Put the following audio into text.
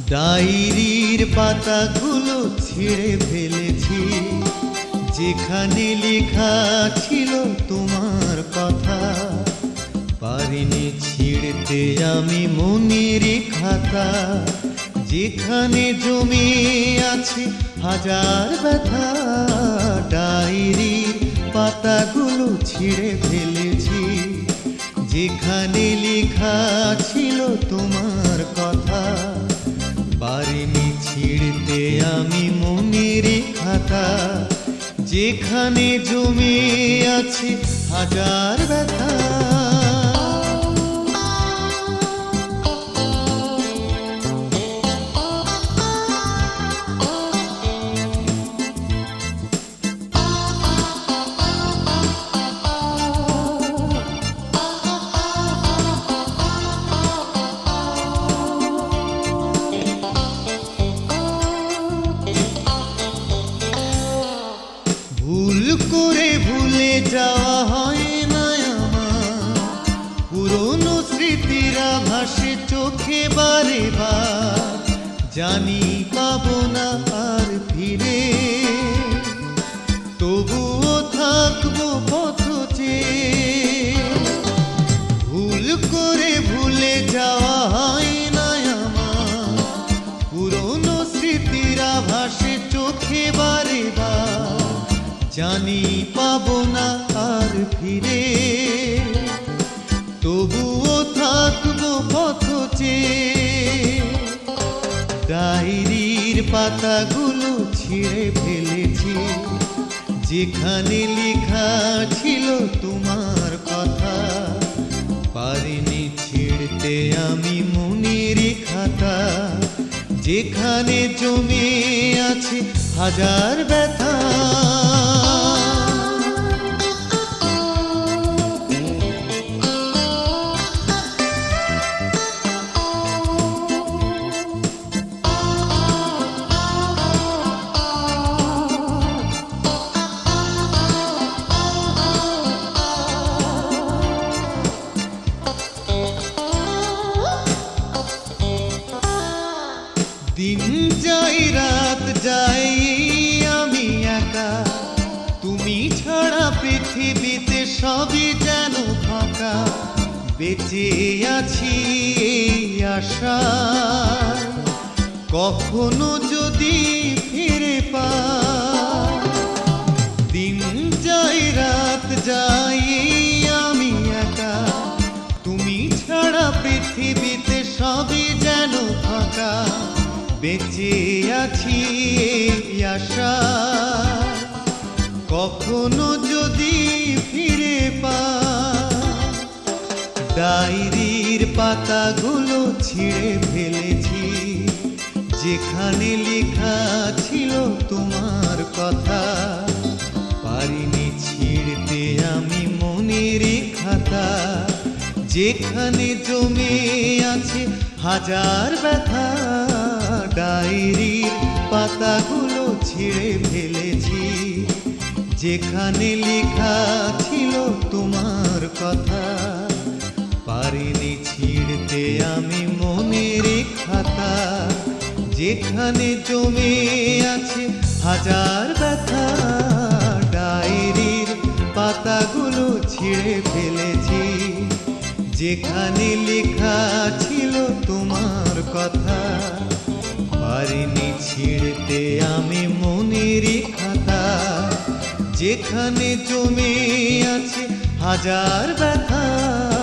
ডায়েরির পাতাগুলো ছিঁড়ে ফেলেছি, যেখানে লেখা ছিল তোমার কথা। পারিনি ছিঁড়তে আমি মনের খাতা, যেখানে জমে আছে হাজার ব্যথা। ডায়েরির পাতাগুলো ছিঁড়ে ফেলেছি, যেখানে লেখা ছিল তোমার কথা। পারিনি ছিঁড়তে আমি মনের খাতা, যেখানে জমে আছে হাজার ব্যথা। ভুল করে ভুলে যাওয়া হয় না আমার, পুরনো স্মৃতিরা ভাসে চোখে বারে বার। জানি পাবো না আর ফিরে, তবুও থাকবো পথ চেয়ে। ভুল করে ভুলে যাওয়া হয় না আমার, পুরনো স্মৃতিরা ভাসে চোখে বারে বার। জানি পাবো না আর ফিরে, তবুও থাকবো পথ চেয়ে। ডায়েরির পাতাগুলো ছিঁড়ে ফেলেছি, যেখানে লেখা ছিল তোমার কথা। পারিনি ছিঁড়তে আমি মনের খাতা, যেখানে জমে আছে হাজার ব্যথা। দিন যাই রাত যাই আমি একা, তুমি ছাড়া পৃথিবীতে সবই যেন ফাঁকা। বেঁচে আছি এই আশায়, কখনো যদি ফিরে পাই। দিন যাই রাত যাই আমি একা, তুমি ছাড়া পৃথিবীতে সবই যেন ফাঁকা। বেঁচে আছি এই আশায়, কখনো যদি ফিরে পাই। ডায়েরির পাতাগুলো ছিঁড়ে ফেলেছি, যেখানে লেখা ছিল তোমার কথা। পারিনি ছিঁড়তে আমি মনের খাতা, যেখানে জমে আছে হাজার ব্যথা। ডায়েরির পাতাগুলো ছিঁড়ে ফেলেছি, যেখানে লেখা ছিল তোমার কথা। পারিনি ছিঁড়তে আমি মনের খাতা, যেখানে জমে আছে হাজার ব্যথা। ডায়েরির পাতাগুলো ছিঁড়ে ফেলেছি, যেখানে লেখা ছিল তোমার কথা। পারিনি ছিঁড়তে আমি মনের খাতা, যেখানে জমে আছে হাজার ব্যথা।